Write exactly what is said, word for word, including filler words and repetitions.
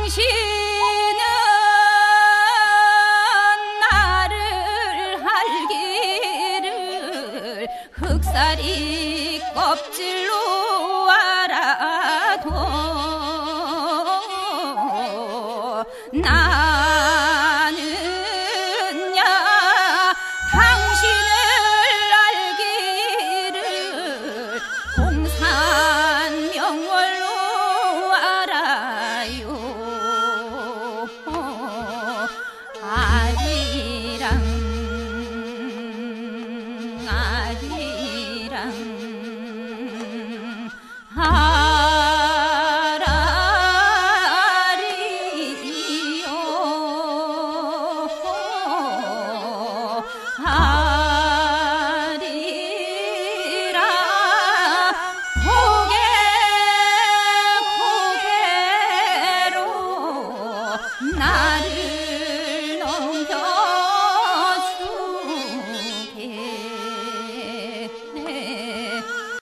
당신은 나를 알기를 흑살이 껍질로 알아도 나는야 당신을 알기를 공산 명월로 알아요. 아리랑 아리랑 아라리요 아리라 고개 고개로 나를